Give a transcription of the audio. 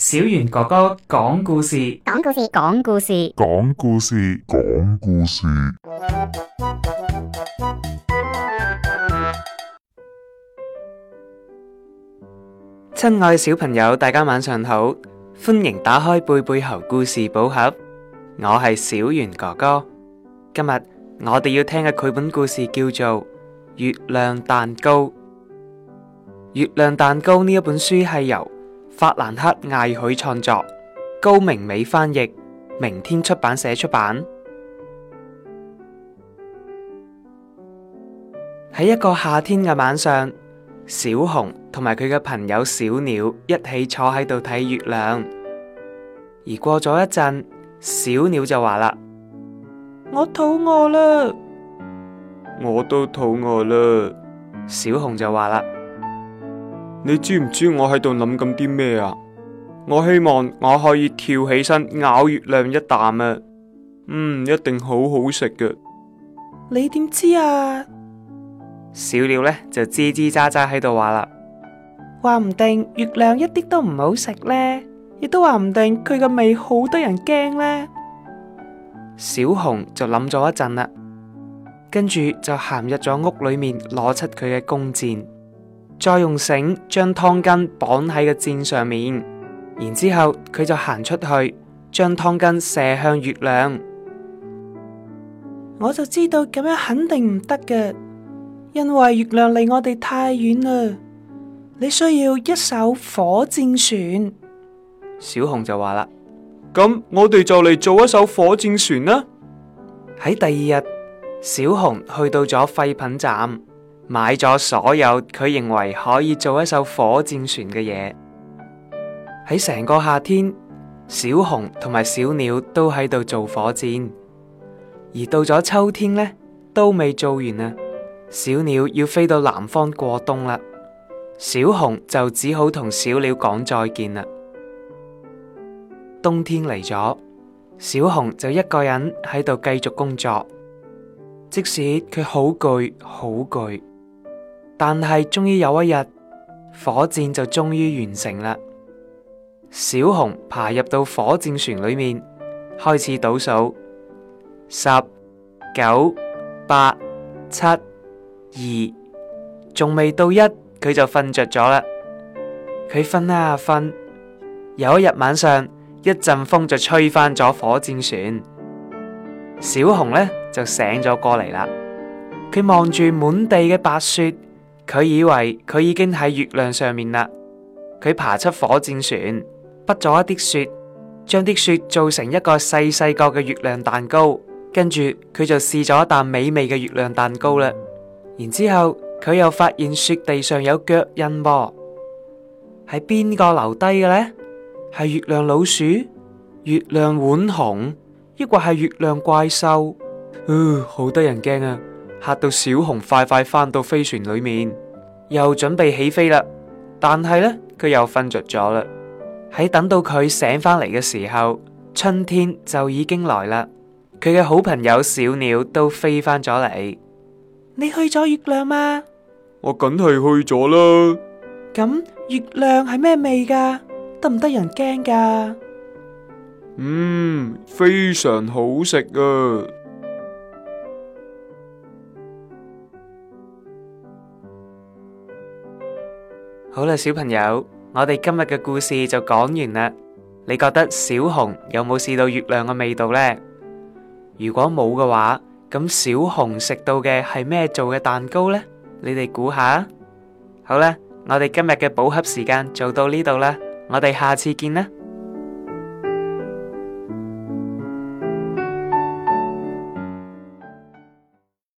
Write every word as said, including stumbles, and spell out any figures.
小袁哥哥講故事， 講故事，講故事， 講故事，講故事。 親愛小朋友，大家晚上好，歡迎打開貝貝猴故事寶盒，我係小袁哥哥。今日我哋要聽嘅繪本故事叫做《月亮蛋糕》。《月亮蛋糕》呢一本書係由法蘭克艾許創作，高明美翻譯，明天出版社出版。喺一個夏天嘅晚上，小熊同埋佢嘅朋友小鳥一起坐喺度睇月亮。而過咗一陣，小鳥就話啦：我肚餓啦。我都肚餓啦。小熊就話啦：你知唔知我喺度諗緊啲咩啊？我希望我可以跳起身咬月亮一啖啊！嗯，一定好好食㗎。你點知啊？小鳥呢就吱吱喳喳喺度話啦，話唔定月亮一啲都唔好食呢，亦都話唔定佢個味好得人驚呢。小熊就諗咗一陣啦，跟住就行入咗屋裏面，攞出佢嘅弓箭。再用繩將湯巾綁喺個箭上面，然之後佢就行出去，將湯巾射向月亮。我就知道咁樣肯定唔得嘅，因為月亮離我哋太遠啦。你需要一艘火箭船。小熊就話啦：咁我哋就嚟做一艘火箭船啦。喺第二日，小熊去到咗廢品站，買咗所有佢認為可以做一艘火箭船嘅嘢。喺成個夏天，小熊同埋小鳥都喺度做火箭，而到咗秋天呢，都未做完啊！小鳥要飛到南方過冬啦，小熊就只好同小鳥講再見啦。冬天嚟咗，小熊就一個人喺度繼續工作，即使佢好攰好攰。但係終於有一日，火箭就終於完成啦。小熊爬入到火箭船裏面，開始倒數：十、九、八、七、二，仲未到一，佢就瞓着咗啦。佢瞓啊瞓，有一日晚上，一陣風就吹翻咗火箭船，小熊呢就醒咗過嚟啦。佢望住滿地嘅白雪。佢以為佢已經喺月亮上面啦，佢爬出火箭船，剝咗一啲雪，將啲雪做成一個細細個嘅月亮蛋糕，跟住佢就試咗一啖美味嘅月亮蛋糕啦。然之後佢又發現雪地上有腳印噃，係邊個留低嘅呢？係月亮老鼠、月亮浣熊，抑或係月亮怪獸？呃，好得人驚啊！嚇到小熊快快返到飛船裏面，又準備起飛啦。但係呢，佢又瞓着咗啦。喺等到佢醒返嚟嘅時候，春天就已經來啦。佢嘅好朋友小鳥都飛返咗嚟。你去咗月亮嗎？我梗係去咗啦。咁月亮係咩味㗎？得唔得人驚㗎？嗯，非常好食啊！好啦，小朋友，我哋今日嘅故事就講完啦。你覺得小熊有冇試到月亮嘅味道呢？如果冇嘅話，咁小熊食到嘅係咩做嘅蛋糕呢？你哋估下。好啦，我哋今日嘅寶盒時間做到呢度啦，我哋下次見啦。